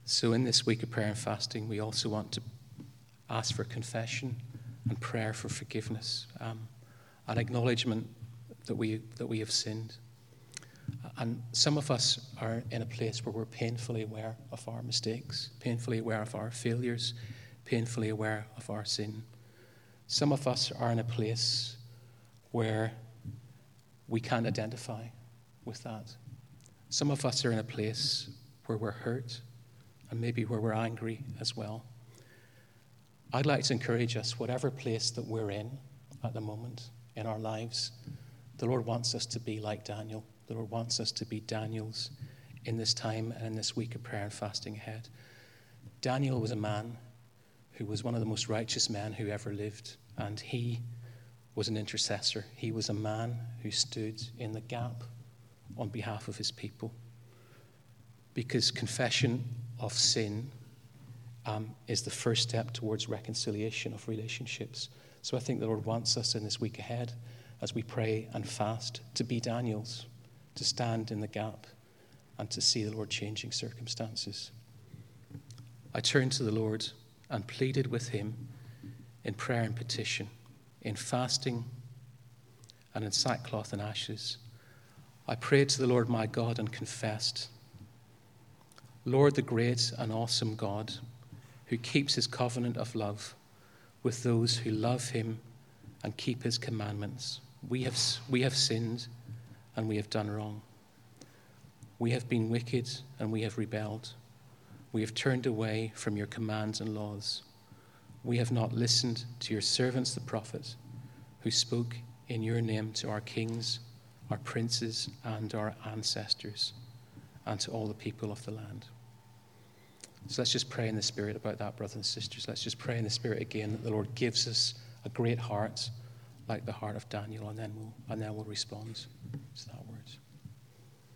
So in this week of prayer and fasting, we also want to ask for confession and prayer for forgiveness, an acknowledgement that we have sinned. And some of us are in a place where we're painfully aware of our mistakes, painfully aware of our failures, painfully aware of our sin. Some of us are in a place where we can't identify with that. Some of us are in a place where we're hurt and maybe where we're angry as well. I'd like to encourage us, whatever place that we're in at the moment in our lives, the Lord wants us to be like Daniel. The Lord wants us to be Daniels in this time and in this week of prayer and fasting ahead. Daniel was a man who was one of the most righteous men who ever lived, and he was an intercessor. He was a man who stood in the gap on behalf of his people, because confession of sin is the first step towards reconciliation of relationships. So I think the Lord wants us in this week ahead, as we pray and fast, to be Daniels, to stand in the gap and to see the Lord changing circumstances. I turned to the Lord and pleaded with him in prayer and petition, in fasting and in sackcloth and ashes. I prayed to the Lord my God and confessed, Lord, the great and awesome God, who keeps his covenant of love with those who love him and keep his commandments. We have sinned and we have done wrong. We have been wicked and we have rebelled. We have turned away from your commands and laws. We have not listened to your servants, the prophets, who spoke in your name to our kings, our princes, and our ancestors, and to all the people of the land. So let's just pray in the Spirit about that, brothers and sisters. Let's just pray in the Spirit again that the Lord gives us a great heart like the heart of Daniel, and then we'll respond to that word.